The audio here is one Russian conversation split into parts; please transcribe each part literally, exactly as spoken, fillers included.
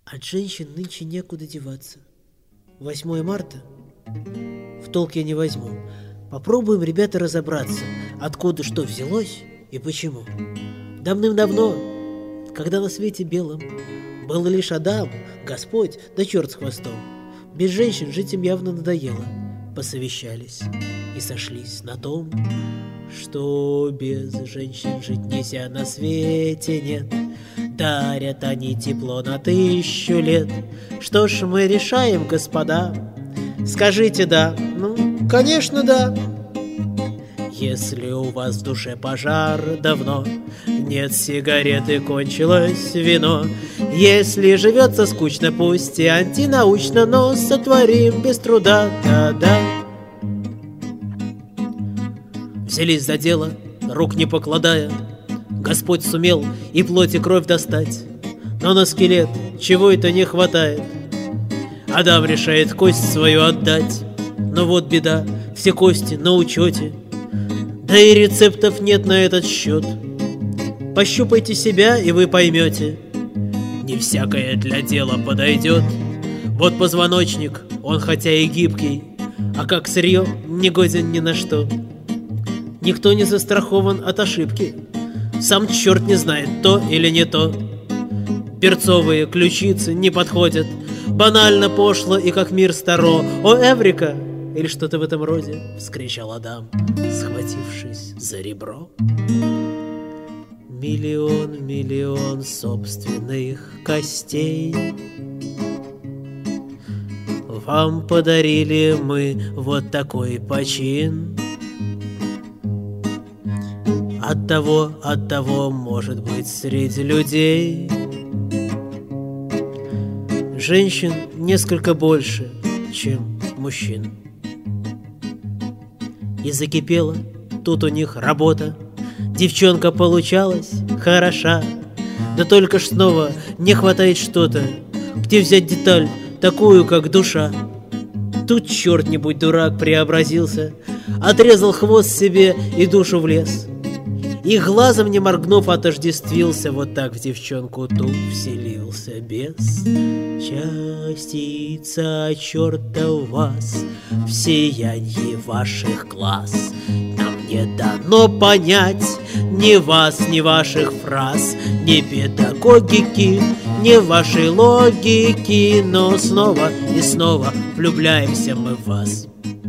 От женщин нынче некуда деваться. восьмое марта в толк я не возьму. Попробуем, ребята, разобраться, откуда что взялось и почему. Давным-давно, когда на свете белом был лишь Адам, Господь, да черт с хвостом, без женщин жить им явно надоело. Посовещались и сошлись на том, что без женщин жить нельзя, на свете нет. Дарят они тепло на тысячу лет. Что ж мы решаем, господа? Скажите «да». Ну, конечно, да. Если у вас в душе пожар давно, нет сигареты, кончилось вино. Если живется скучно, пусть и антинаучно, но сотворим без труда, да-да. Взялись за дело, рук не покладая, Господь сумел и плоть и кровь достать, но на скелет чего это не хватает. Адам решает кость свою отдать, но вот беда, все кости на учете, да и рецептов нет на этот счет. Пощупайте себя, и вы поймете, не всякое для дела подойдет. Вот позвоночник, он хотя и гибкий, а как сырье не годен ни на что. Никто не застрахован от ошибки, сам черт не знает, то или не то. Перцовые ключицы не подходят, банально, пошло и как мир старо. О, Эврика! Или что-то в этом роде, вскричал Адам, схватившись за ребро. Миллион, миллион собственных костей вам подарили мы вот такой почин. От того, от того, может быть, среди людей женщин несколько больше, чем мужчин. И закипела тут у них работа. Девчонка получалась хороша, да только ж снова не хватает что-то. Где взять деталь такую, как душа? Тут черт-нибудь дурак преобразился, отрезал хвост себе и душу в лес. И глазом не моргнув отождествился, вот так в девчонку ту вселился бес. Частица черта в вас, в сиянье ваших глаз. Нам не дано понять ни вас, ни ваших фраз, ни педагогики, ни вашей логики, но снова и снова влюбляемся мы в вас.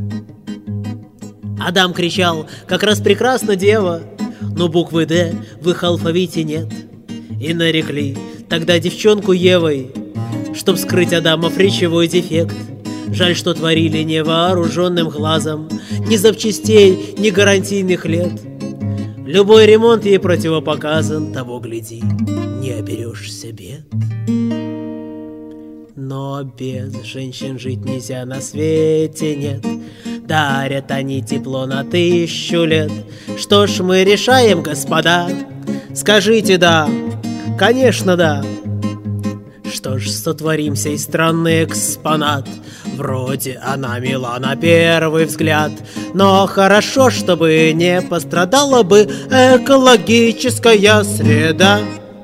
Адам кричал: как раз прекрасна дева, но буквы «Д» в их алфавите нет. И нарекли тогда девчонку Евой, чтоб скрыть Адамов речевой дефект. Жаль, что творили невооруженным глазом, ни запчастей, ни гарантийных лет. Любой ремонт ей противопоказан, того гляди, не оберешься бед. Но без женщин жить нельзя, на свете нет. Дарят они тепло на тысячу лет. Что ж мы решаем, господа? Скажите «да». Конечно, да. Что ж, сотворим сей странный экспонат. Вроде она мила на первый взгляд, но хорошо, чтобы не пострадала бы экологическая среда.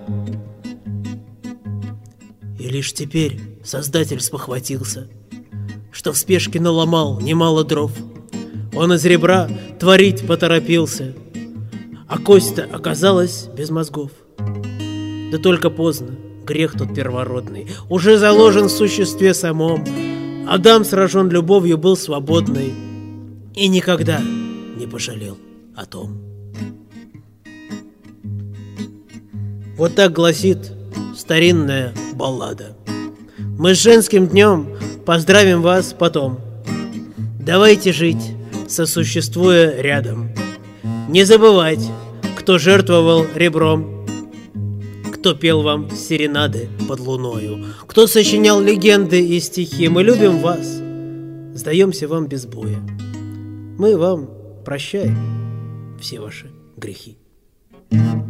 И лишь теперь Создатель спохватился, что в спешке наломал немало дров. Он из ребра творить поторопился, а кость-то оказалась без мозгов. Да только поздно, грех тот первородный уже заложен в существе самом. Адам сражен любовью был свободной и никогда не пожалел о том. Вот так гласит старинная баллада. Мы с женским днем поздравим вас потом. Давайте жить, сосуществуя рядом. Не забывать, кто жертвовал ребром, кто пел вам серенады под луною, кто сочинял легенды и стихи. Мы любим вас, сдаемся вам без боя. Мы вам прощаем все ваши грехи.